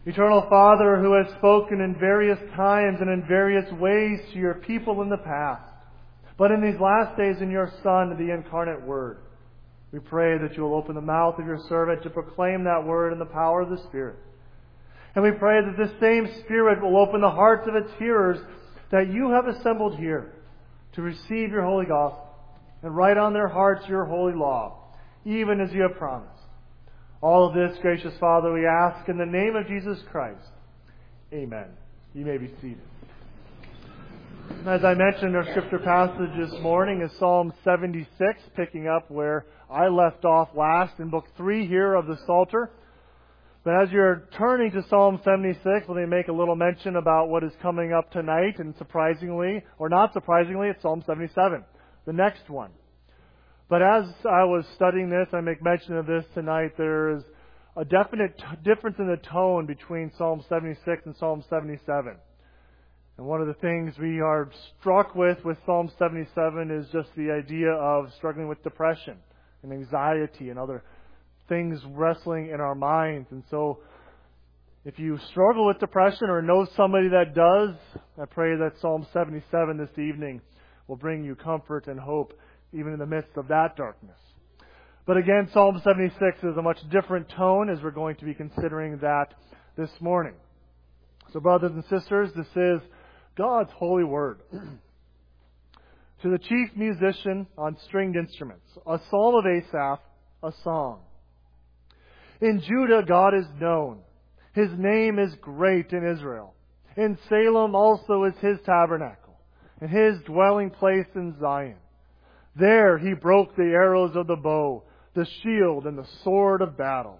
Eternal Father, who has spoken in various times and in various ways to your people in the past, but in these last days in your Son, the incarnate Word, we pray that you will open the mouth of your servant to proclaim that Word in the power of the Spirit. And we pray that this same Spirit will open the hearts of its hearers that you have assembled here to receive your holy gospel and write on their hearts your holy law, even as you have promised. All of this, gracious Father, we ask in the name of Jesus Christ. Amen. You may be seated. As I mentioned, our scripture passage this morning is Psalm 76, picking up where I left off last in Book 3 here of the Psalter. But as you're turning to Psalm 76, let me make a little mention about what is coming up tonight, and surprisingly, or not surprisingly, it's Psalm 77, the next one. But as I was studying this, I make mention of this tonight, there is a definite difference in the tone between Psalm 76 and Psalm 77. And one of the things we are struck with Psalm 77 is just the idea of struggling with depression and anxiety and other things wrestling in our minds. And so, if you struggle with depression or know somebody that does, I pray that Psalm 77 this evening will bring you comfort and hope even in the midst of that darkness. But again, Psalm 76 is a much different tone as we're going to be considering that this morning. So brothers and sisters, this is God's holy word. To the chief musician on stringed instruments, a psalm of Asaph, a song. In Judah God is known. His name is great in Israel. In Salem also is his tabernacle, and his dwelling place in Zion. There he broke the arrows of the bow, the shield, and the sword of battle.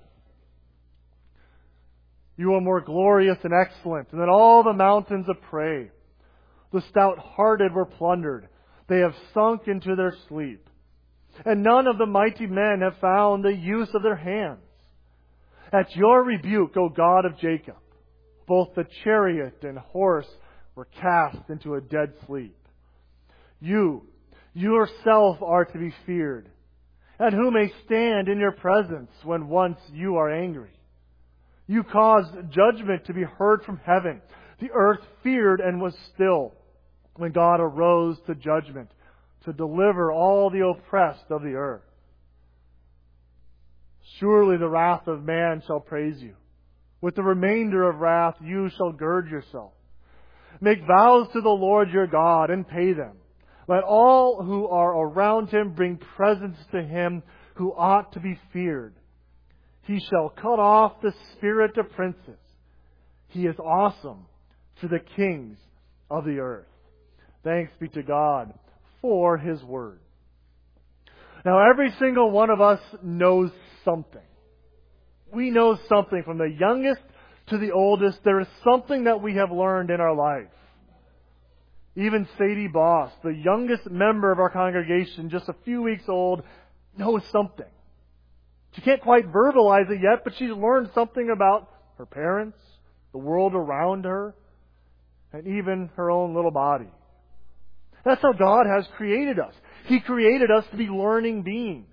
You are more glorious and excellent than all the mountains of prey. The stout-hearted were plundered. They have sunk into their sleep. And none of the mighty men have found the use of their hands. At your rebuke, O God of Jacob, both the chariot and horse were cast into a dead sleep. You yourself are to be feared, and who may stand in your presence when once you are angry? You caused judgment to be heard from heaven. The earth feared and was still when God arose to judgment to deliver all the oppressed of the earth. Surely the wrath of man shall praise you. With the remainder of wrath you shall gird yourself. Make vows to the Lord your God and pay them. Let all who are around him bring presents to him who ought to be feared. He shall cut off the spirit of princes. He is awesome to the kings of the earth. Thanks be to God for His Word. Now, every single one of us knows something. We know something from the youngest to the oldest. There is something that we have learned in our life. Even Sadie Boss, the youngest member of our congregation, just a few weeks old, knows something. She can't quite verbalize it yet, but she's learned something about her parents, the world around her, and even her own little body. That's how God has created us. He created us to be learning beings.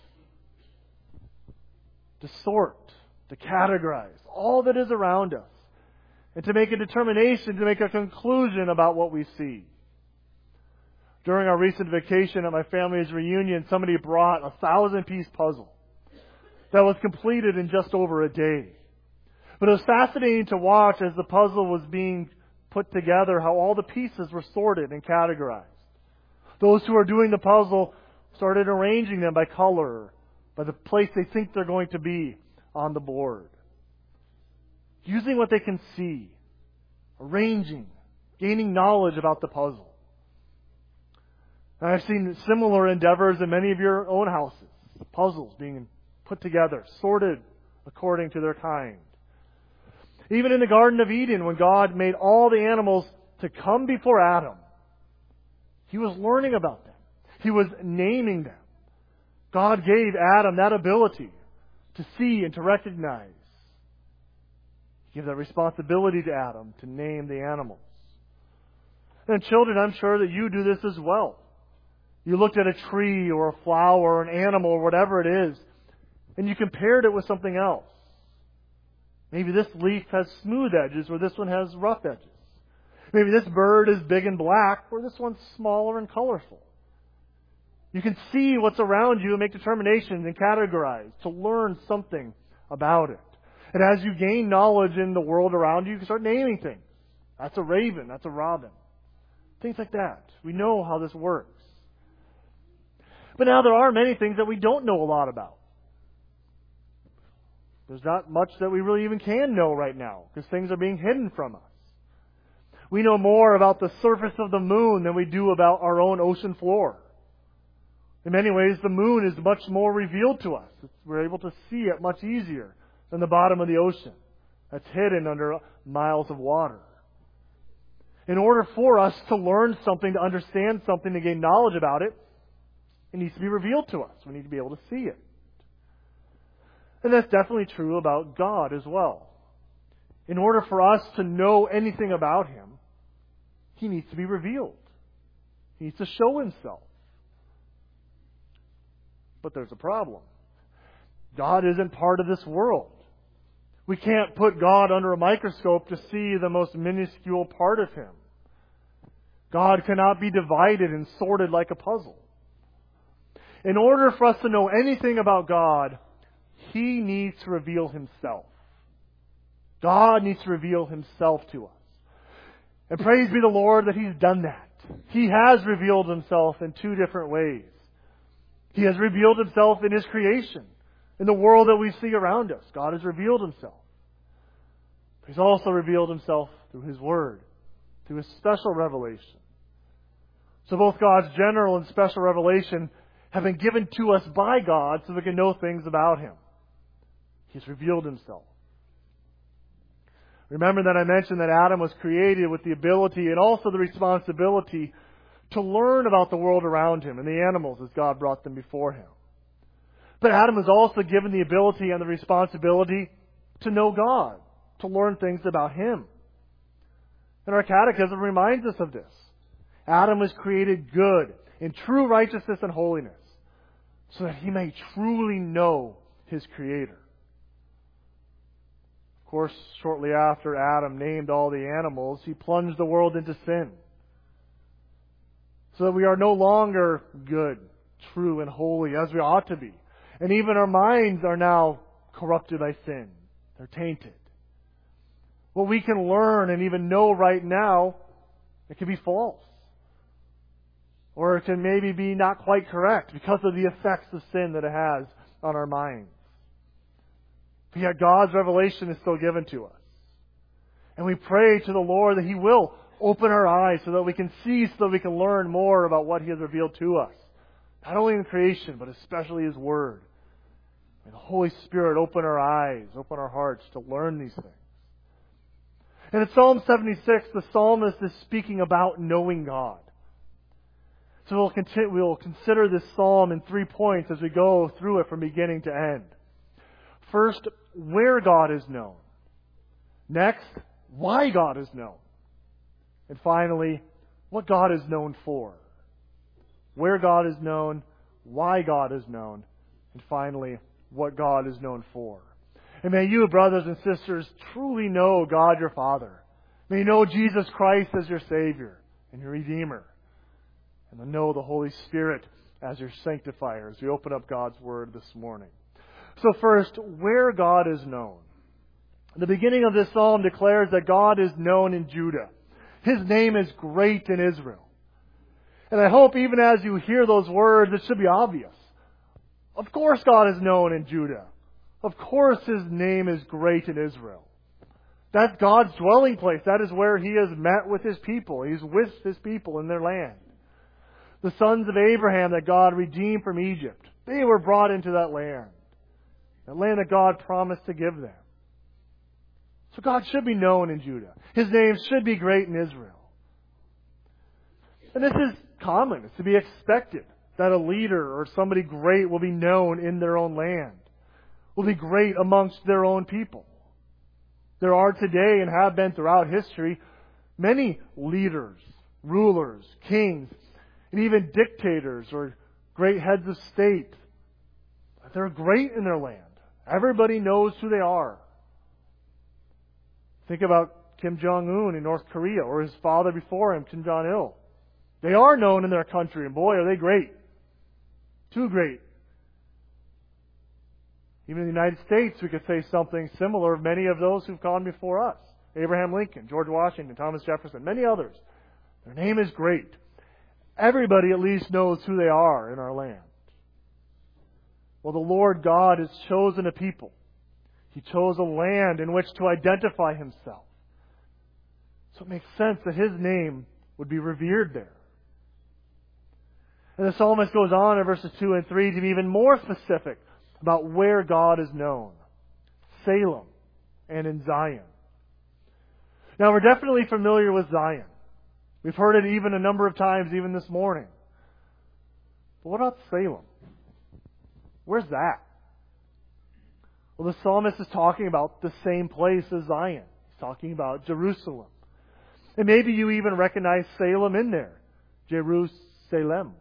To sort, to categorize all that is around us. And to make a determination, to make a conclusion about what we see. During our recent vacation at my family's reunion, somebody brought a 1,000-piece puzzle that was completed in just over a day. But it was fascinating to watch as the puzzle was being put together, how all the pieces were sorted and categorized. Those who are doing the puzzle started arranging them by color, by the place they think they're going to be on the board. Using what they can see, arranging, gaining knowledge about the puzzle. And I've seen similar endeavors in many of your own houses. Puzzles being put together, sorted according to their kind. Even in the Garden of Eden, when God made all the animals to come before Adam, He was learning about them. He was naming them. God gave Adam that ability to see and to recognize. He gave that responsibility to Adam to name the animals. And children, I'm sure that you do this as well. You looked at a tree or a flower or an animal or whatever it is, and you compared it with something else. Maybe this leaf has smooth edges where this one has rough edges. Maybe this bird is big and black where this one's smaller and colorful. You can see what's around you and make determinations and categorize to learn something about it. And as you gain knowledge in the world around you, you can start naming things. That's a raven. That's a robin. Things like that. We know how this works. But now there are many things that we don't know a lot about. There's not much that we really even can know right now because things are being hidden from us. We know more about the surface of the moon than we do about our own ocean floor. In many ways, the moon is much more revealed to us. We're able to see it much easier than the bottom of the ocean that's hidden under miles of water. In order for us to learn something, to understand something, to gain knowledge about it, it needs to be revealed to us. We need to be able to see it. And that's definitely true about God as well. In order for us to know anything about Him, He needs to be revealed. He needs to show Himself. But there's a problem. God isn't part of this world. We can't put God under a microscope to see the most minuscule part of Him. God cannot be divided and sorted like a puzzle. In order for us to know anything about God, He needs to reveal Himself. God needs to reveal Himself to us. And praise be the Lord that He's done that. He has revealed Himself in two different ways. He has revealed Himself in His creation, in the world that we see around us. God has revealed Himself. He's also revealed Himself through His Word, through His special revelation. So both God's general and special revelation have been given to us by God so we can know things about Him. He's revealed Himself. Remember that I mentioned that Adam was created with the ability and also the responsibility to learn about the world around him and the animals as God brought them before him. But Adam was also given the ability and the responsibility to know God, to learn things about Him. And our catechism reminds us of this. Adam was created good, in true righteousness and holiness, so that he may truly know his Creator. Of course, shortly after Adam named all the animals, he plunged the world into sin, so that we are no longer good, true, and holy as we ought to be. And even our minds are now corrupted by sin. They're tainted. What we can learn and even know right now, it can be false. Or it can maybe be not quite correct because of the effects of sin that it has on our minds. But yet God's revelation is still given to us. And we pray to the Lord that He will open our eyes so that we can see, so that we can learn more about what He has revealed to us. Not only in creation, but especially His Word. May the Holy Spirit open our eyes, open our hearts to learn these things. And in Psalm 76, the psalmist is speaking about knowing God. So we'll consider this psalm in 3 points as we go through it from beginning to end. First, where God is known. Next, why God is known. And finally, what God is known for. Where God is known, why God is known, and finally, what God is known for. And may you, brothers and sisters, truly know God your Father. May you know Jesus Christ as your Savior and your Redeemer. And to know the Holy Spirit as your sanctifier as we open up God's Word this morning. So first, where God is known. The beginning of this psalm declares that God is known in Judah. His name is great in Israel. And I hope even as you hear those words, it should be obvious. Of course God is known in Judah. Of course His name is great in Israel. That's God's dwelling place. That is where He has met with His people. He's with His people in their land. The sons of Abraham that God redeemed from Egypt, they were brought into that land that God promised to give them. So God should be known in Judah. His name should be great in Israel. And this is common. It's to be expected that a leader or somebody great will be known in their own land, will be great amongst their own people. There are today and have been throughout history many leaders, rulers, kings, and even dictators or great heads of state. They're great in their land. Everybody knows who they are. Think about Kim Jong-un in North Korea, or his father before him, Kim Jong-il. They are known in their country, and boy, are they great. Too great. Even in the United States, we could say something similar of many of those who've gone before us. Abraham Lincoln, George Washington, Thomas Jefferson, many others. Their name is great. Everybody at least knows who they are in our land. Well, the Lord God has chosen a people. He chose a land in which to identify Himself. So it makes sense that His name would be revered there. And the psalmist goes on in verses 2 and 3 to be even more specific about where God is known. Salem and in Zion. Now, we're definitely familiar with Zion. We've heard it even a number of times, even this morning. But what about Salem? Where's that? Well, the psalmist is talking about the same place as Zion. He's talking about Jerusalem. And maybe you even recognize Salem in there. Jerusalem.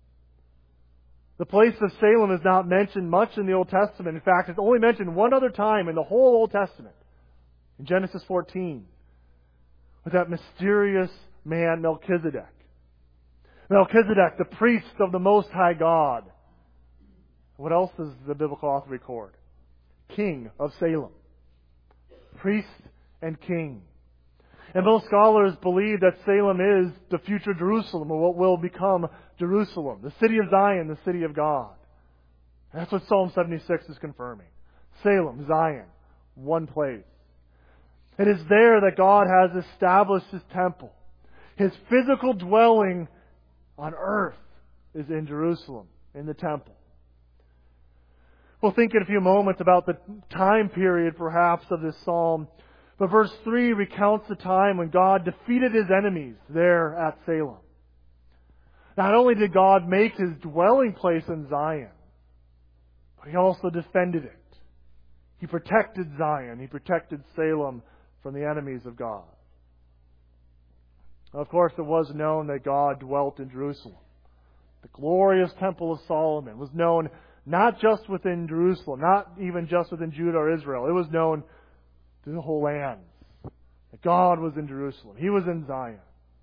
The place of Salem is not mentioned much in the Old Testament. In fact, it's only mentioned one other time in the whole Old Testament. In Genesis 14. With that mysterious man, Melchizedek. Melchizedek, the priest of the Most High God. What else does the biblical author record? King of Salem. Priest and king. And most scholars believe that Salem is the future Jerusalem, or what will become Jerusalem. The city of Zion, the city of God. And that's what Psalm 76 is confirming. Salem, Zion, one place. It is there that God has established His temple. His physical dwelling on earth is in Jerusalem, in the temple. We'll think in a few moments about the time period, perhaps, of this psalm. But verse 3 recounts the time when God defeated His enemies there at Salem. Not only did God make His dwelling place in Zion, but He also defended it. He protected Zion. He protected Salem from the enemies of God. Of course, it was known that God dwelt in Jerusalem. The glorious Temple of Solomon was known not just within Jerusalem, not even just within Judah or Israel. It was known through the whole land that God was in Jerusalem. He was in Zion.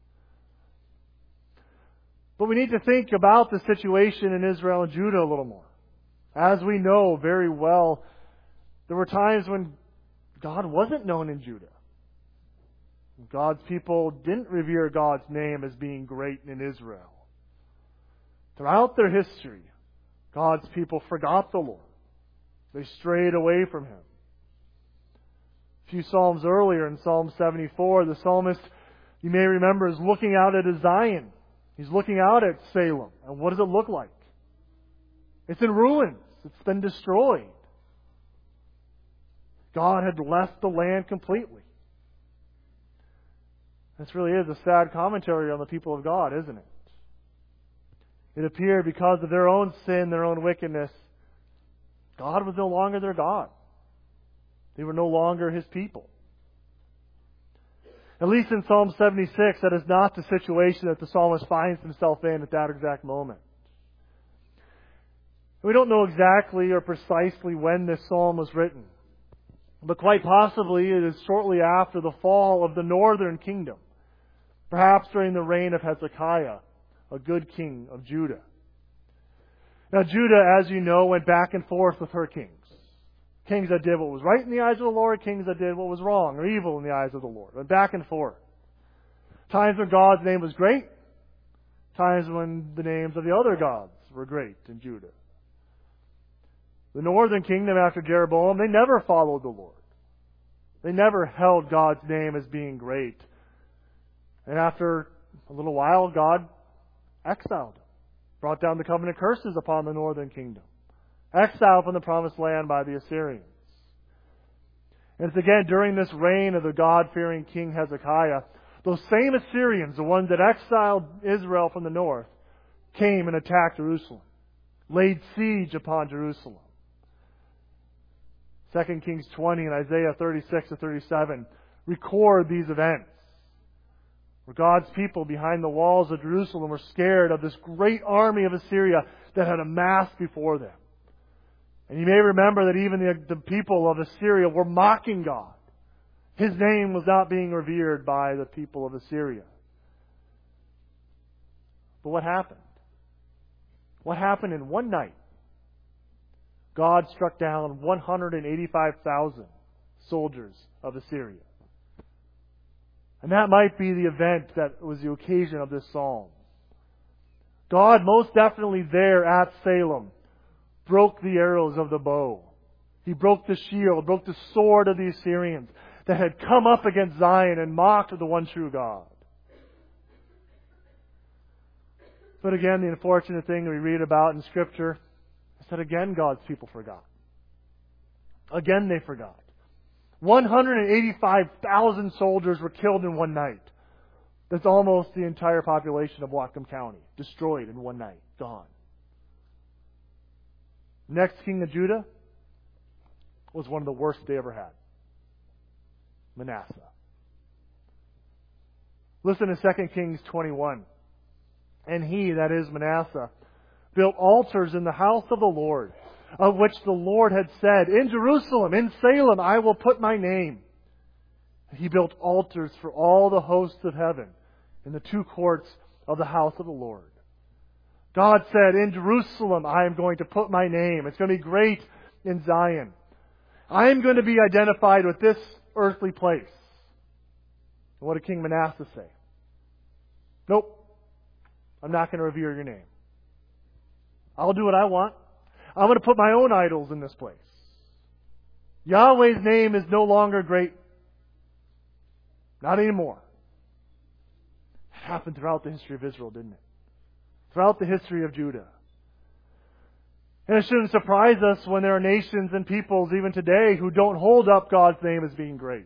But we need to think about the situation in Israel and Judah a little more. As we know very well, there were times when God wasn't known in Judah. God's people didn't revere God's name as being great in Israel. Throughout their history, God's people forgot the Lord. They strayed away from Him. A few Psalms earlier, in Psalm 74, the psalmist, you may remember, is looking out at Zion. He's looking out at Salem. And what does it look like? It's in ruins. It's been destroyed. God had left the land completely. This really is a sad commentary on the people of God, isn't it? It appeared because of their own sin, their own wickedness, God was no longer their God. They were no longer His people. At least in Psalm 76, that is not the situation that the psalmist finds himself in at that exact moment. We don't know exactly or precisely when this psalm was written. But quite possibly it is shortly after the fall of the northern kingdom. Perhaps during the reign of Hezekiah, a good king of Judah. Now Judah, as you know, went back and forth with her kings. Kings that did what was right in the eyes of the Lord, kings that did what was wrong or evil in the eyes of the Lord. Went back and forth. Times when God's name was great. Times when the names of the other gods were great in Judah. The northern kingdom after Jeroboam, they never followed the Lord. They never held God's name as being great. And after a little while, God exiled them. Brought down the covenant curses upon the northern kingdom. Exiled from the promised land by the Assyrians. And it's again during this reign of the God-fearing King Hezekiah, those same Assyrians, the ones that exiled Israel from the north, came and attacked Jerusalem. Laid siege upon Jerusalem. 2 Kings 20 and Isaiah 36 to 37 record these events. Where God's people behind the walls of Jerusalem were scared of this great army of Assyria that had amassed before them. And you may remember that even the people of Assyria were mocking God, His name was not being revered by the people of Assyria. But what happened? What happened in one night? God struck down 185,000 soldiers of Assyria. And that might be the event that was the occasion of this psalm. God, most definitely there at Salem, broke the arrows of the bow. He broke the shield, broke the sword of the Assyrians that had come up against Zion and mocked the one true God. But again, the unfortunate thing we read about in Scripture is that again God's people forgot. Again they forgot. 185,000 soldiers were killed in one night. That's almost the entire population of Whatcom County, destroyed in one night, gone. Next king of Judah was one of the worst they ever had. Manasseh. Listen to 2 Kings 21. And he, that is Manasseh, built altars in the house of the Lord, of which the Lord had said, in Jerusalem, in Salem, I will put my name. He built altars for all the hosts of heaven in the two courts of the house of the Lord. God said, in Jerusalem, I am going to put my name. It's going to be great in Zion. I am going to be identified with this earthly place. And what did King Manasseh say? Nope. I'm not going to revere your name. I'll do what I want. I'm going to put my own idols in this place. Yahweh's name is no longer great. Not anymore. It happened throughout the history of Israel, didn't it? Throughout the history of Judah. And it shouldn't surprise us when there are nations and peoples even today who don't hold up God's name as being great.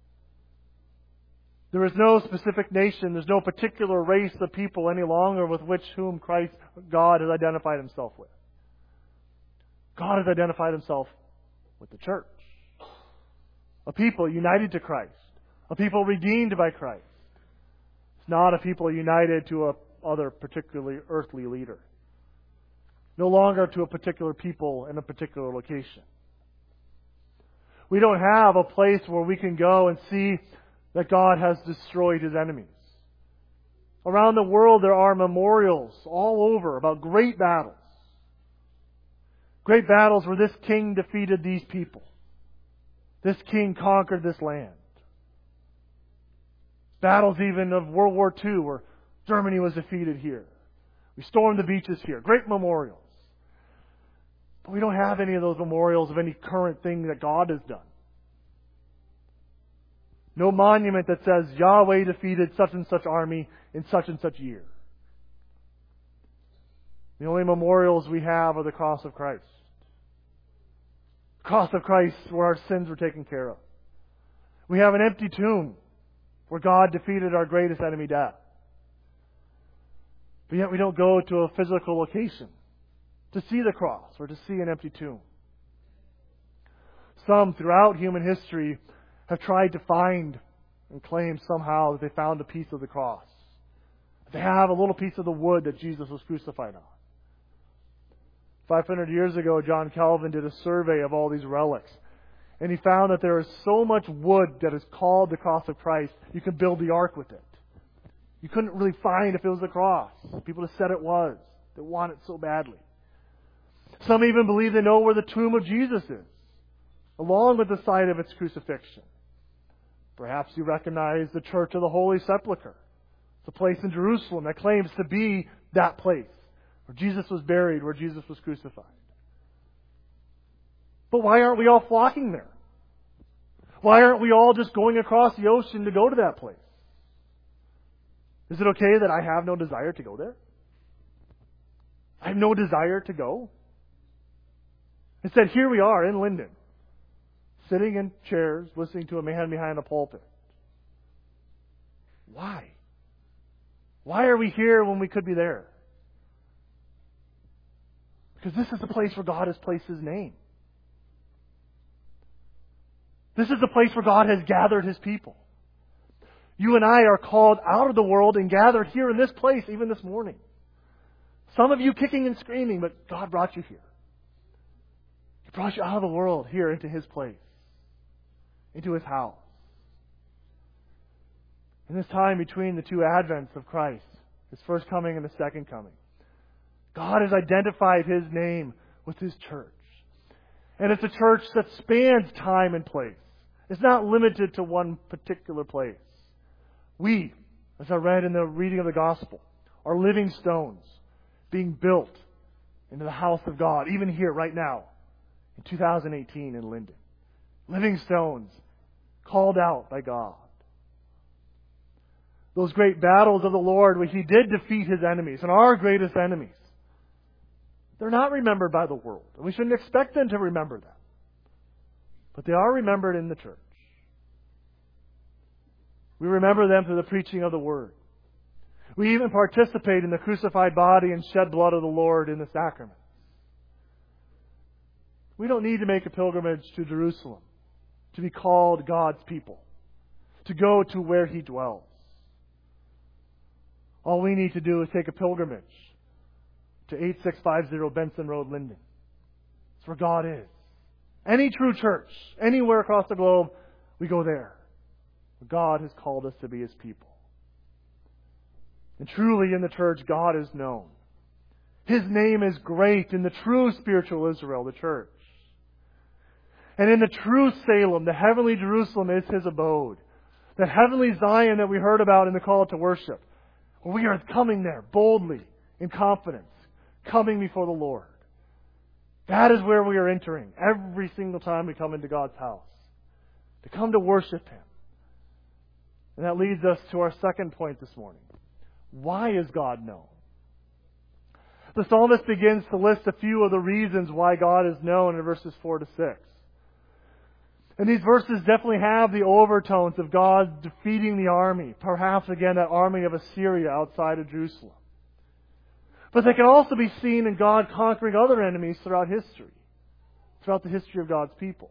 There is no specific nation, there's no particular race of people any longer with which whom God has identified Himself with. God has identified Himself with the church. A people united to Christ. A people redeemed by Christ. It's not a people united to a other particularly earthly leader. No longer to a particular people in a particular location. We don't have a place where we can go and see that God has destroyed His enemies. Around the world there are memorials all over about great battles. Great battles where this king defeated these people. This king conquered this land. Battles even of World War II where Germany was defeated here. We stormed the beaches here. Great memorials. But we don't have any of those memorials of any current thing that God has done. No monument that says Yahweh defeated such and such army in such and such year. The only memorials we have are the cross of Christ. The cross of Christ where our sins were taken care of. We have an empty tomb where God defeated our greatest enemy, death. But yet we don't go to a physical location to see the cross or to see an empty tomb. Some throughout human history have tried to find and claim somehow that they found a piece of the cross. They have a little piece of the wood that Jesus was crucified on. 500 years ago, John Calvin did a survey of all these relics. And he found that there is so much wood that is called the cross of Christ, you can build the ark with it. You couldn't really find if it was the cross. People have said it was. They want it so badly. Some even believe they know where the tomb of Jesus is, along with the site of its crucifixion. Perhaps you recognize the Church of the Holy Sepulchre. It's a place in Jerusalem that claims to be that place where Jesus was buried, where Jesus was crucified. But why aren't we all flocking there? Why aren't we all just going across the ocean to go to that place? Is it okay that I have no desire to go there? I have no desire to go. Instead, here we are in Linden, sitting in chairs, listening to a man behind a pulpit. Why? Why are we here when we could be there? Because this is the place where God has placed His name. This is the place where God has gathered His people. You and I are called out of the world and gathered here in this place, even this morning. Some of you kicking and screaming, but God brought you here. He brought you out of the world here into His place, into His house. In this time between the two advents of Christ, His first coming and the second coming, God has identified His name with His church. And it's a church that spans time and place. It's not limited to one particular place. We, as I read in the reading of the Gospel, are living stones being built into the house of God, even here, right now, in 2018 in Linden. Living stones called out by God. Those great battles of the Lord where He did defeat His enemies, and our greatest enemies, they're not remembered by the world. And we shouldn't expect them to remember them. But they are remembered in the church. We remember them through the preaching of the Word. We even participate in the crucified body and shed blood of the Lord in the sacrament. We don't need to make a pilgrimage to Jerusalem to be called God's people, to go to where He dwells. All we need to do is take a pilgrimage to 8650 Benson Road, Linden. It's where God is. Any true church, anywhere across the globe, we go there. God has called us to be His people. And truly in the church, God is known. His name is great in the true spiritual Israel, the church. And in the true Salem, the heavenly Jerusalem is His abode. That heavenly Zion that we heard about in the call to worship. We are coming there boldly, in confidence, coming before the Lord. That is where we are entering every single time we come into God's house. To come to worship Him. And that leads us to our second point this morning. Why is God known? The psalmist begins to list a few of the reasons why God is known in verses 4 to 6. And these verses definitely have the overtones of God defeating the army, perhaps again that army of Assyria outside of Jerusalem. But they can also be seen in God conquering other enemies throughout history, throughout the history of God's people.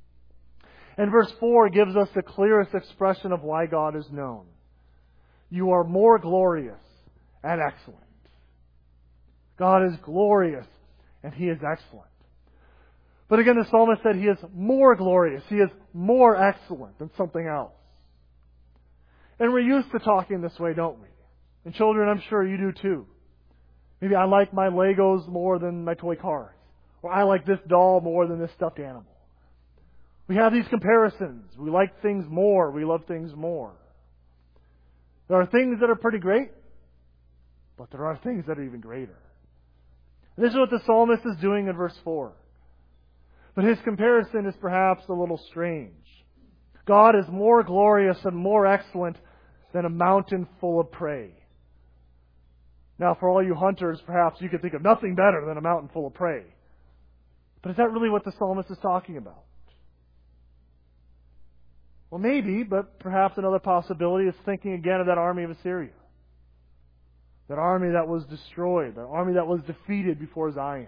And verse 4 gives us the clearest expression of why God is known. You are more glorious and excellent. God is glorious and He is excellent. But again, the psalmist said He is more glorious. He is more excellent than something else. And we're used to talking this way, don't we? And children, I'm sure you do too. Maybe I like my Legos more than my toy cars. Or I like this doll more than this stuffed animal. We have these comparisons. We like things more. We love things more. There are things that are pretty great, but there are things that are even greater. And this is what the psalmist is doing in verse 4. But his comparison is perhaps a little strange. God is more glorious and more excellent than a mountain full of prey. Now, for all you hunters, perhaps you could think of nothing better than a mountain full of prey. But is that really what the psalmist is talking about? Well, maybe, but perhaps another possibility is thinking again of that army of Assyria. That army that was destroyed. That army that was defeated before Zion.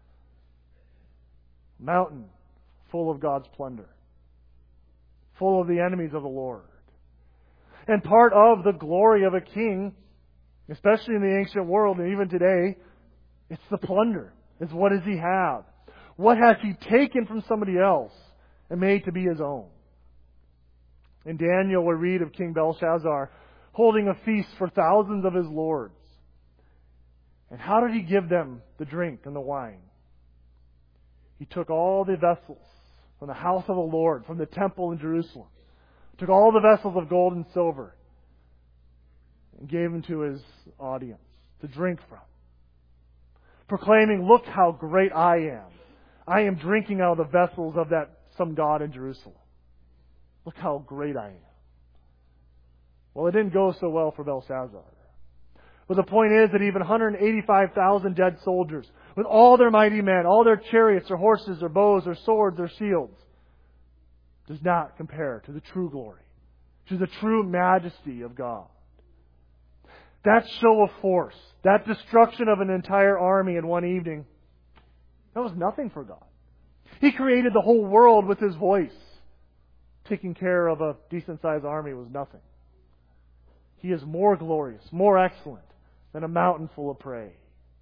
Mountain full of God's plunder. Full of the enemies of the Lord. And part of the glory of a king, especially in the ancient world and even today, it's the plunder. It's what does he have? What has he taken from somebody else and made to be his own? In Daniel, we read of King Belshazzar holding a feast for thousands of his lords. And how did he give them the drink and the wine? He took all the vessels from the house of the Lord, from the temple in Jerusalem, took all the vessels of gold and silver, and gave them to his audience to drink from, proclaiming, "Look how great I am. I am drinking out of the vessels of that some god in Jerusalem. Look how great I am." Well, it didn't go so well for Belshazzar. But the point is that even 185,000 dead soldiers, with all their mighty men, all their chariots, their horses, their bows, their swords, their shields, does not compare to the true glory, to the true majesty of God. That show of force, that destruction of an entire army in one evening, that was nothing for God. He created the whole world with His voice. Taking care of a decent-sized army was nothing. He is more glorious, more excellent than a mountain full of prey.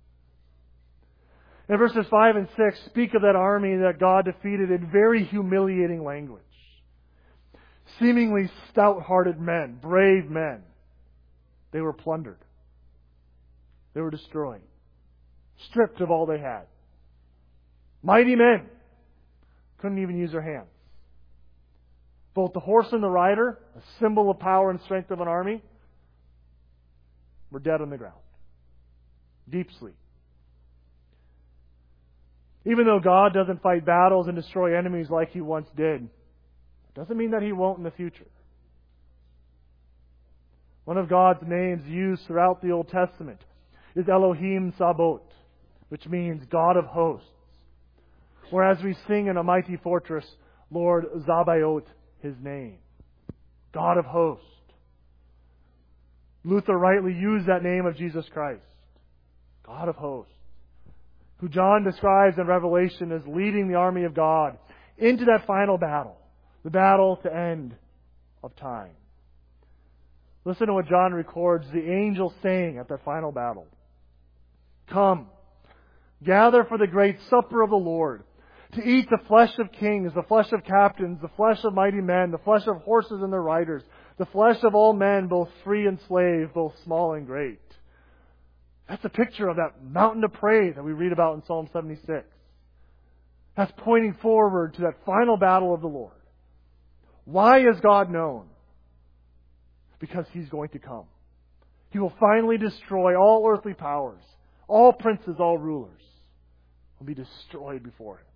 And verses 5 and 6 speak of that army that God defeated in very humiliating language. seemingly stout-hearted men, brave men, they were plundered. They were destroyed, stripped of all they had. Mighty men couldn't even use their hands. Both the horse and the rider, a symbol of power and strength of an army, were dead on the ground. Deep sleep. Even though God doesn't fight battles and destroy enemies like He once did, it doesn't mean that He won't in the future. One of God's names used throughout the Old Testament is Elohim Sabot, which means God of hosts. Whereas we sing in a mighty fortress, Lord Zabaoth, His name. God of hosts. Luther rightly used that name of Jesus Christ. God of hosts. Who John describes in Revelation as leading the army of God into that final battle. The battle to end of time. Listen to what John records the angel saying at that final battle. Come, gather for the great supper of the Lord, to eat the flesh of kings, the flesh of captains, the flesh of mighty men, the flesh of horses and their riders, the flesh of all men, both free and slave, both small and great. That's a picture of that mountain of praise that we read about in Psalm 76. That's pointing forward to that final battle of the Lord. Why is God known? Because He's going to come. He will finally destroy all earthly powers, all princes, all rulers will be destroyed before Him.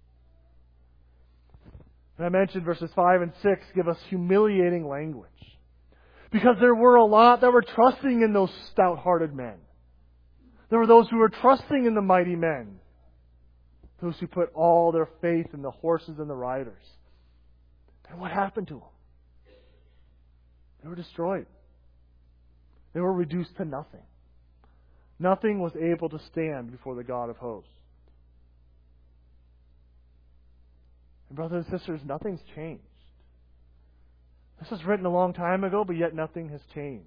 And I mentioned verses 5 and 6 give us humiliating language. Because there were a lot that were trusting in those stout-hearted men. There were those who were trusting in the mighty men. Those who put all their faith in the horses and the riders. And what happened to them? They were destroyed. They were reduced to nothing. Nothing was able to stand before the God of hosts. And brothers and sisters, nothing's changed. This was written a long time ago, but yet nothing has changed.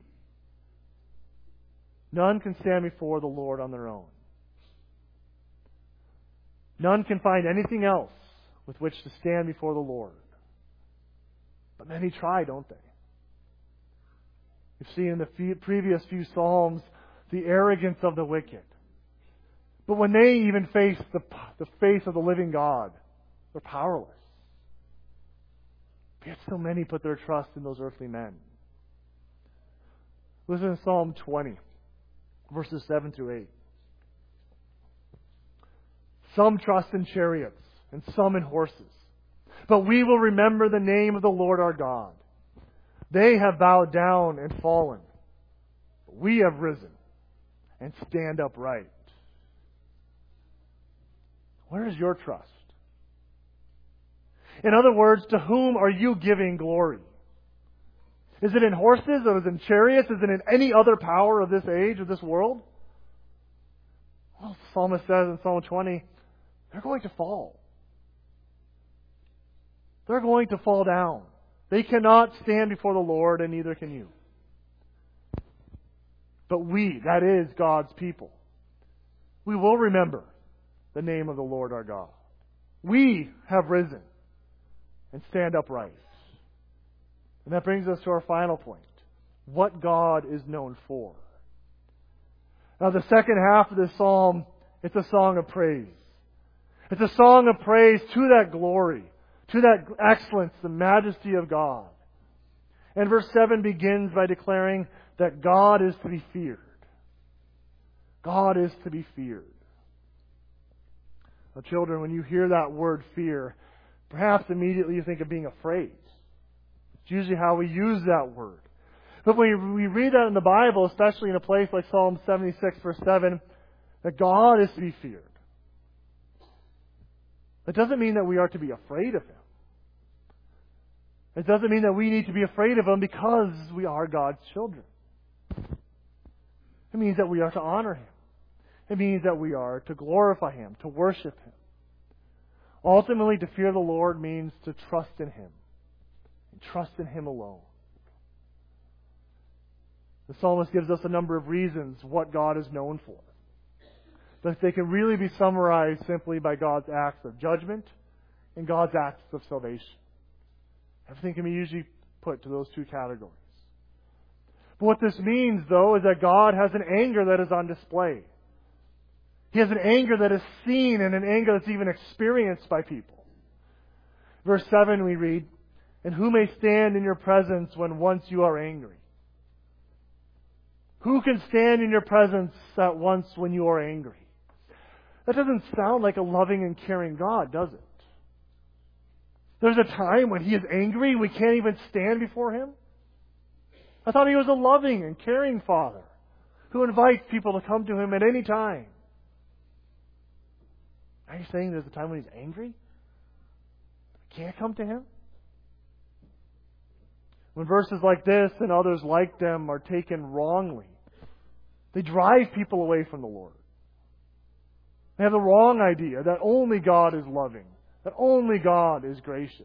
None can stand before the Lord on their own. None can find anything else with which to stand before the Lord. But many try, don't they? We've seen in the previous few Psalms the arrogance of the wicked. But when they even face the face of the living God, they're powerless. Yet so many put their trust in those earthly men. Listen to Psalm 20, verses 7 through 8. Some trust in chariots and some in horses. But we will remember the name of the Lord our God. They have bowed down and fallen. But we have risen and stand upright. Where is your trust? In other words, to whom are you giving glory? Is it in horses or is it in chariots? Is it in any other power of this age, of this world? Well, the psalmist says in Psalm 20, they're going to fall. They're going to fall down. They cannot stand before the Lord, and neither can you. But we, that is God's people, we will remember the name of the Lord our God. We have risen and stand upright. And that brings us to our final point. What God is known for. Now the second half of this psalm, it's a song of praise. It's a song of praise to that glory, to that excellence, the majesty of God. And verse 7 begins by declaring that God is to be feared. God is to be feared. Now, children, when you hear that word fear, perhaps immediately you think of being afraid. It's usually how we use that word. But when we read that in the Bible, especially in a place like Psalm 76, verse 7, that God is to be feared. It doesn't mean that we are to be afraid of Him. It doesn't mean that we need to be afraid of Him because we are God's children. It means that we are to honor Him. It means that we are to glorify Him, to worship Him. Ultimately, to fear the Lord means to trust in Him. And trust in Him alone. The psalmist gives us a number of reasons what God is known for. But they can really be summarized simply by God's acts of judgment and God's acts of salvation. Everything can be usually put to those two categories. But what this means, though, is that God has an anger that is on display. He has an anger that is seen and an anger that's even experienced by people. Verse 7 we read, "And who may stand in your presence when once you are angry?" Who can stand in your presence at once when you are angry? That doesn't sound like a loving and caring God, does it? There's a time when He is angry, we can't even stand before Him? I thought He was a loving and caring Father who invites people to come to Him at any time. Are you saying there's a time when He's angry? We can't come to Him? When verses like this and others like them are taken wrongly, they drive people away from the Lord. They have the wrong idea that only God is loving, that only God is gracious.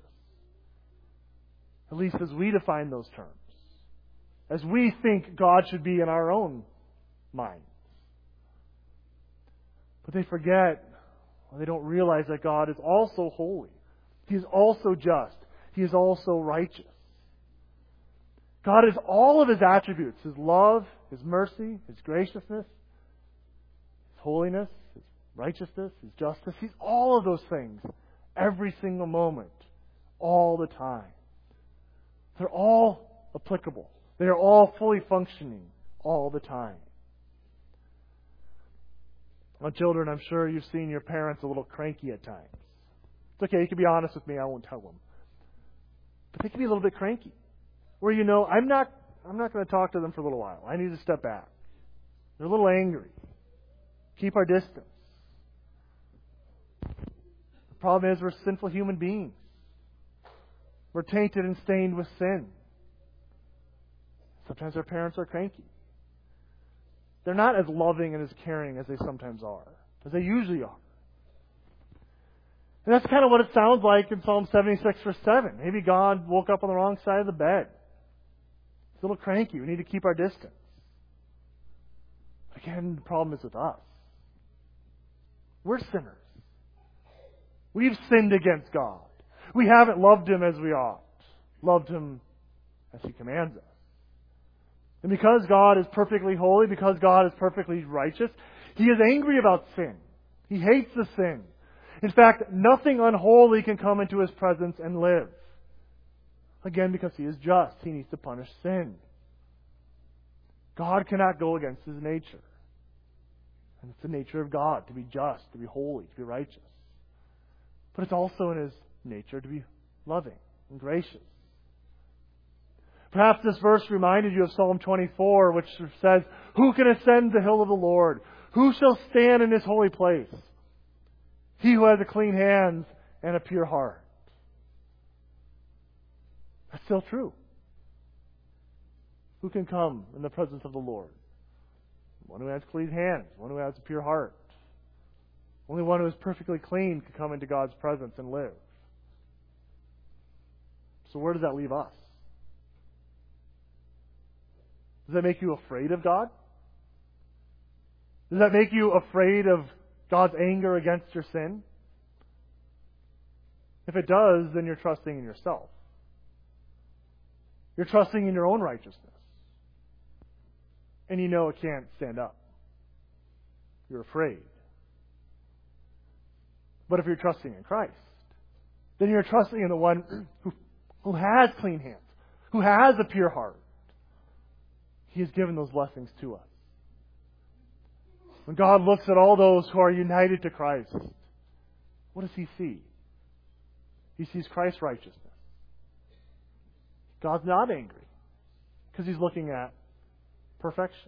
At least as we define those terms. As we think God should be in our own minds. But they forget, or they don't realize that God is also holy. He is also just. He is also righteous. God is all of His attributes, His love, His mercy, His graciousness, His holiness, His righteousness, His justice. He's all of those things every single moment, all the time. They're all applicable. They are all fully functioning all the time. Well, children, I'm sure you've seen your parents a little cranky at times. It's okay, you can be honest with me, I won't tell them. But they can be a little bit cranky. Where you know, I'm not going to talk to them for a little while. I need to step back. They're a little angry. Keep our distance. The problem is we're sinful human beings. We're tainted and stained with sin. Sometimes our parents are cranky. They're not as loving and as caring as they sometimes are, as they usually are. And that's kind of what it sounds like in Psalm 76, verse 7. Maybe God woke up on the wrong side of the bed. He's a little cranky. We need to keep our distance. Again, the problem is with us. We're sinners. We've sinned against God. We haven't loved Him as we ought. Loved Him as He commands us. And because God is perfectly holy, because God is perfectly righteous, He is angry about sin. He hates the sin. In fact, nothing unholy can come into His presence and live. Again, because He is just, He needs to punish sin. God cannot go against His nature. And it's the nature of God to be just, to be holy, to be righteous. But it's also in His nature to be loving and gracious. Perhaps this verse reminded you of Psalm 24, which says, "Who can ascend the hill of the Lord? Who shall stand in His holy place? He who has a clean hands and a pure heart." That's still true. Who can come in the presence of the Lord? One who has clean hands, one who has a pure heart. Only one who is perfectly clean can come into God's presence and live. So where does that leave us? Does that make you afraid of God? Does that make you afraid of God's anger against your sin? If it does, then you're trusting in yourself. You're trusting in your own righteousness. And you know it can't stand up. You're afraid. But if you're trusting in Christ, then you're trusting in the one who has clean hands, who has a pure heart. He has given those blessings to us. When God looks at all those who are united to Christ, what does He see? He sees Christ's righteousness. God's not angry because He's looking at perfection.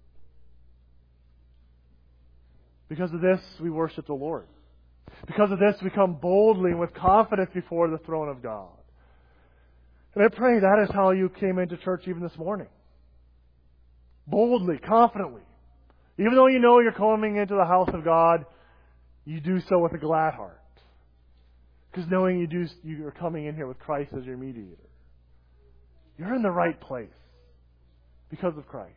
Because of this, we worship the Lord. Because of this, we come boldly and with confidence before the throne of God. And I pray that is how you came into church even this morning. Boldly, confidently. Even though you know you're coming into the house of God, you do so with a glad heart. Because knowing you're coming in here with Christ as your mediator. You're in the right place because of Christ.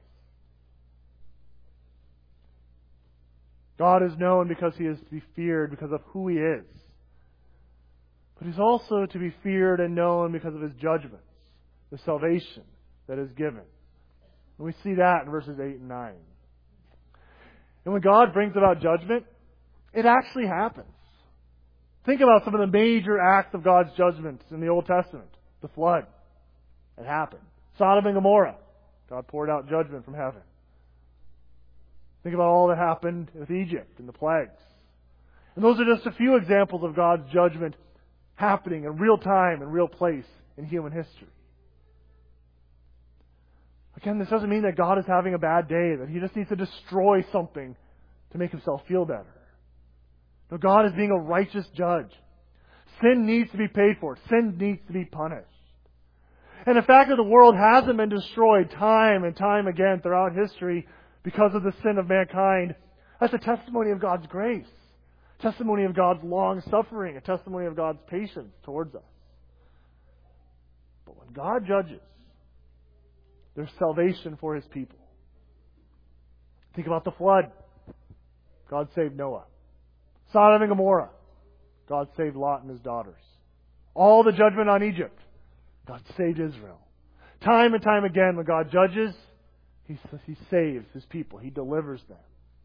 God is known because He is to be feared because of who He is. but He's also to be feared and known because of His judgments, the salvation that is given. And we see that in verses 8 and 9. And when God brings about judgment, it actually happens. Think about some of the major acts of God's judgments in the Old Testament. The flood. It happened. Sodom and Gomorrah. God poured out judgment from heaven. Think about all that happened with Egypt and the plagues. And those are just a few examples of God's judgment happening in real time and real place in human history. Again, this doesn't mean that God is having a bad day, that He just needs to destroy something to make Himself feel better. No, God is being a righteous judge. Sin needs to be paid for. Sin needs to be punished. And the fact that the world hasn't been destroyed time and time again throughout history because of the sin of mankind, that's a testimony of God's grace. A testimony of God's long suffering. A testimony of God's patience towards us. But when God judges, there's salvation for His people. Think about the flood. God saved Noah. Sodom and Gomorrah. God saved Lot and his daughters. All the judgment on Egypt. God saved Israel. Time and time again, when God judges, He saves His people. He delivers them.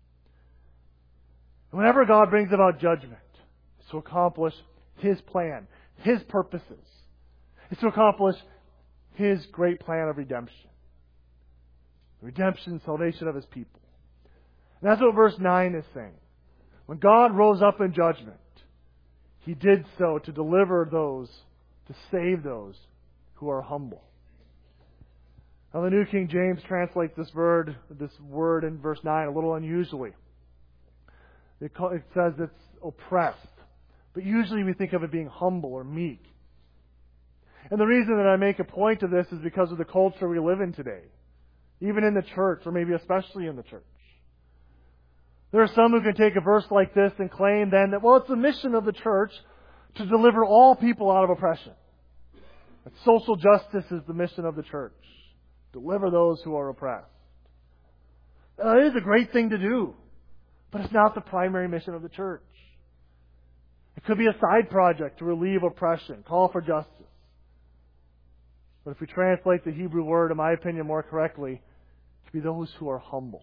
And whenever God brings about judgment, it's to accomplish His plan, His purposes. It's to accomplish His great plan of redemption. Redemption and salvation of His people. And that's what verse 9 is saying. When God rose up in judgment, He did so to deliver those, to save those who are humble. Now the New King James translates this word in verse 9 a little unusually. It says it's oppressed. But usually we think of it being humble or meek. And the reason that I make a point of this is because of the culture we live in today. Even in the church, or maybe especially in the church. There are some who can take a verse like this and claim then that, well, it's the mission of the church to deliver all people out of oppression. That social justice is the mission of the church. Deliver those who are oppressed. It is a great thing to do, but it's not the primary mission of the church. It could be a side project to relieve oppression, call for justice. But if we translate the Hebrew word, in my opinion, more correctly, to be those who are humble.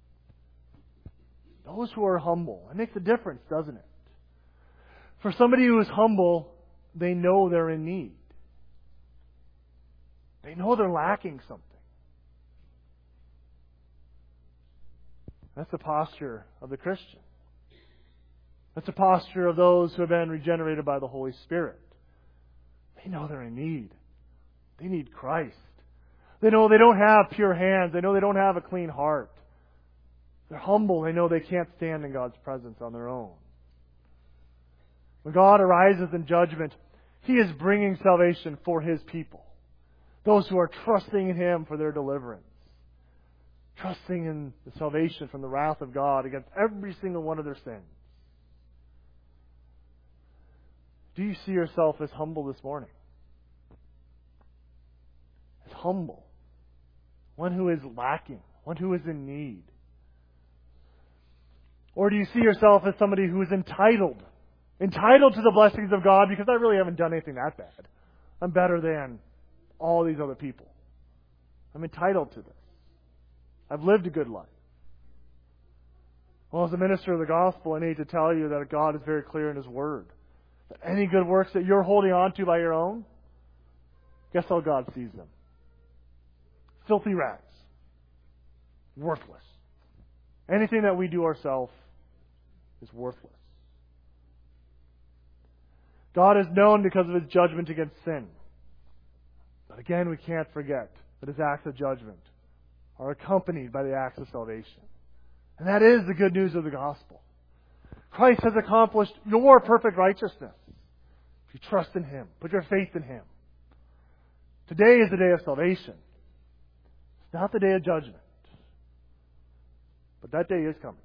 Those who are humble. It makes a difference, doesn't it? For somebody who is humble, they know they're in need. They know they're lacking something. That's the posture of the Christian. That's the posture of those who have been regenerated by the Holy Spirit. They know they're in need. They need Christ. They know they don't have pure hands. They know they don't have a clean heart. They're humble. They know they can't stand in God's presence on their own. When God arises in judgment, He is bringing salvation for His people. Those who are trusting in Him for their deliverance. Trusting in the salvation from the wrath of God against every single one of their sins. Do you see yourself as humble this morning? As humble. One who is lacking. One who is in need. Or do you see yourself as somebody who is entitled? Entitled to the blessings of God because I really haven't done anything that bad. I'm better than all these other people. I'm entitled to this. I've lived a good life. Well, as a minister of the gospel, I need to tell you that God is very clear in His Word. That any good works that you're holding on to by your own, guess how God sees them? Filthy rags. Worthless. Anything that we do ourselves is worthless. God is known because of His judgment against sin. But again, we can't forget that His acts of judgment are accompanied by the acts of salvation. And that is the good news of the gospel. Christ has accomplished your perfect righteousness. If you trust in Him, put your faith in Him. Today is the day of salvation. It's not the day of judgment. But that day is coming.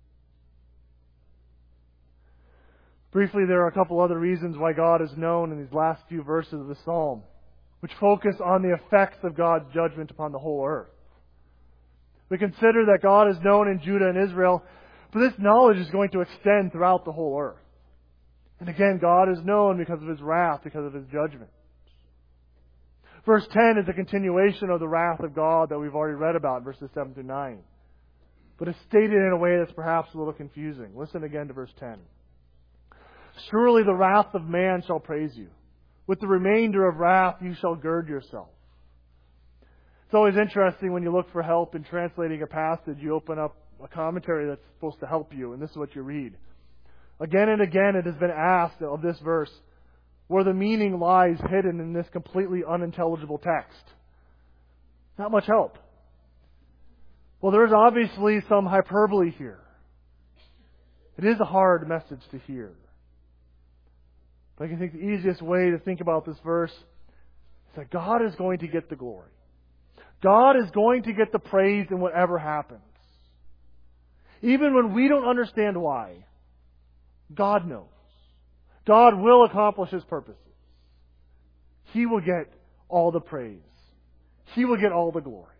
Briefly, there are a couple other reasons why God is known in these last few verses of the Psalm, which focus on the effects of God's judgment upon the whole earth. We consider that God is known in Judah and Israel, but this knowledge is going to extend throughout the whole earth. And again, God is known because of His wrath, because of His judgment. Verse 10 is a continuation of the wrath of God that we've already read about, verses 7 through 9. But it's stated in a way that's perhaps a little confusing. Listen again to verse 10. Surely the wrath of man shall praise you. With the remainder of wrath you shall gird yourself. It's always interesting when you look for help in translating a passage, you open up a commentary that's supposed to help you, and this is what you read. Again and again it has been asked of this verse, where the meaning lies hidden in this completely unintelligible text. Not much help. Well, there's obviously some hyperbole here. It is a hard message to hear. But I think the easiest way to think about this verse is that God is going to get the glory. God is going to get the praise in whatever happens. Even when we don't understand why, God knows. God will accomplish His purposes. He will get all the praise. He will get all the glory.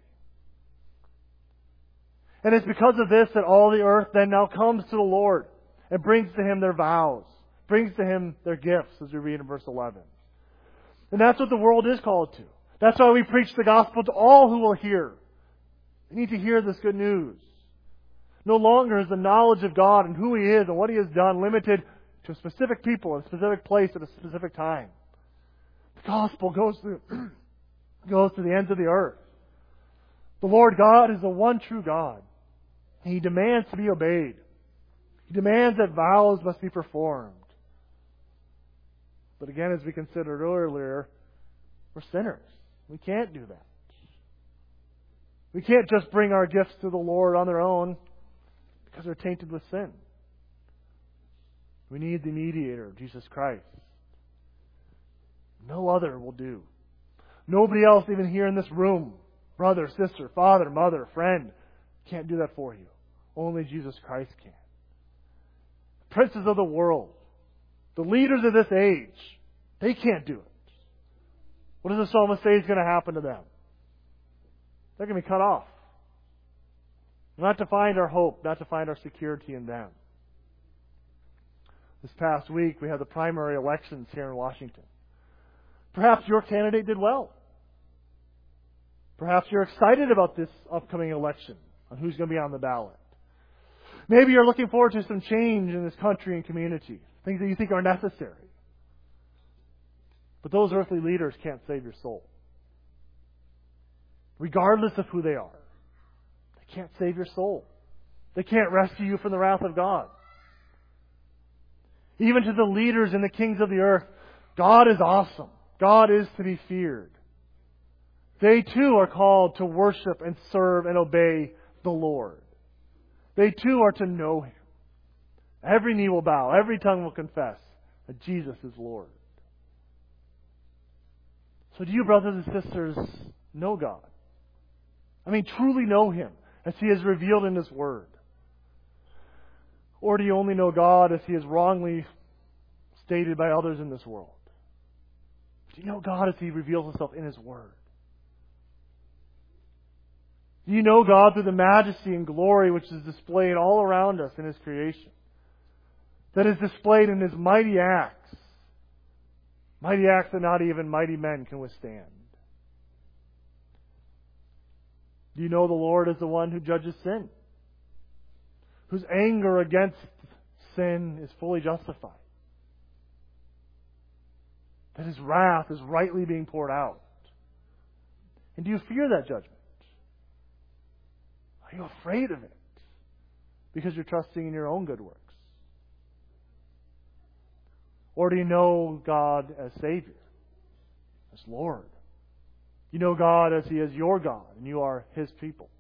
And it's because of this that all the earth then now comes to the Lord and brings to Him their vows, brings to Him their gifts, as we read in verse 11. And that's what the world is called to. That's why we preach the gospel to all who will hear. They need to hear this good news. No longer is the knowledge of God and who He is and what He has done limited to a specific people in a specific place at a specific time. The gospel goes to the ends of the earth. The Lord God is the one true God. He demands to be obeyed. He demands that vows must be performed. But again, as we considered earlier, we're sinners. We can't do that. We can't just bring our gifts to the Lord on their own because they're tainted with sin. We need the mediator, Jesus Christ. No other will do. Nobody else, even here in this room, brother, sister, father, mother, friend, can't do that for you. Only Jesus Christ can. The princes of the world, the leaders of this age, they can't do it. What does the psalmist say is going to happen to them? They're going to be cut off. Not to find our hope, not to find our security in them. This past week, we had the primary elections here in Washington. Perhaps your candidate did well. Perhaps you're excited about this upcoming election, on who's going to be on the ballot. Maybe you're looking forward to some change in this country and community, things that you think are necessary. But those earthly leaders can't save your soul. Regardless of who they are. They can't save your soul. They can't rescue you from the wrath of God. Even to the leaders and the kings of the earth, God is awesome. God is to be feared. They too are called to worship and serve and obey the Lord. They too are to know Him. Every knee will bow, every tongue will confess that Jesus is Lord. So do you, brothers and sisters, know God? I mean, truly know Him as He is revealed in His Word? Or do you only know God as He is wrongly stated by others in this world? Do you know God as He reveals Himself in His Word? Do you know God through the majesty and glory which is displayed all around us in His creation? That is displayed in His mighty acts. Mighty acts that not even mighty men can withstand. Do you know the Lord is the one who judges sin? Whose anger against sin is fully justified? That His wrath is rightly being poured out? And do you fear that judgment? Are you afraid of it? Because you're trusting in your own good works? Or do you know God as Savior, as Lord? You know God as He is your God, and you are His people.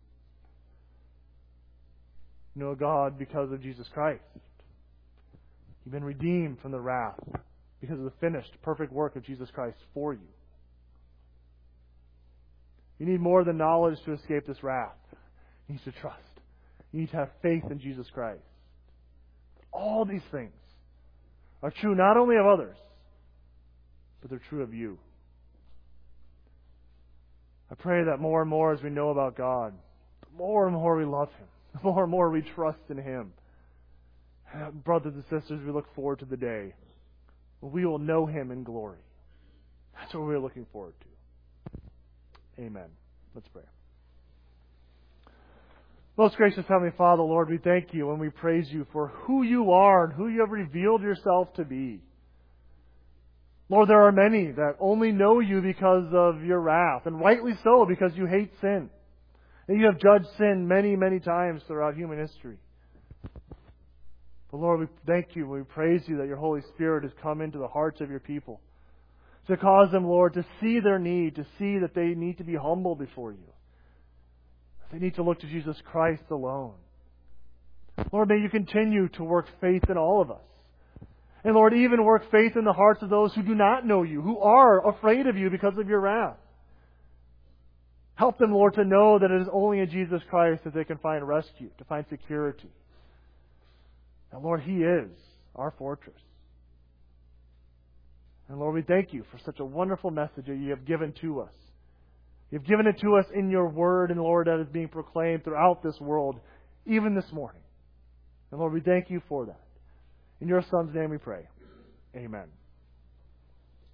You know God because of Jesus Christ. You've been redeemed from the wrath because of the finished, perfect work of Jesus Christ for you. You need more than knowledge to escape this wrath. You need to trust. You need to have faith in Jesus Christ. All these things are true not only of others, but they're true of you. I pray that more and more as we know about God, the more and more we love Him, the more and more we trust in Him. And brothers and sisters, we look forward to the day we will know Him in glory. That's what we're looking forward to. Amen. Let's pray. Most gracious Heavenly Father, Lord, we thank you and we praise you for who you are and who you have revealed yourself to be. Lord, there are many that only know you because of your wrath, and rightly so, because you hate sin. And you have judged sin many, many times throughout human history. But Lord, we thank you and we praise you that your Holy Spirit has come into the hearts of your people to cause them, Lord, to see their need, to see that they need to be humble before you. They need to look to Jesus Christ alone. Lord, may you continue to work faith in all of us. And Lord, even work faith in the hearts of those who do not know you, who are afraid of you because of your wrath. Help them, Lord, to know that it is only in Jesus Christ that they can find rescue, to find security. And Lord, He is our fortress. And Lord, we thank you for such a wonderful message that you have given to us. You've given it to us in your word, and Lord, that is being proclaimed throughout this world, even this morning. And Lord, we thank you for that. In your Son's name we pray. Amen.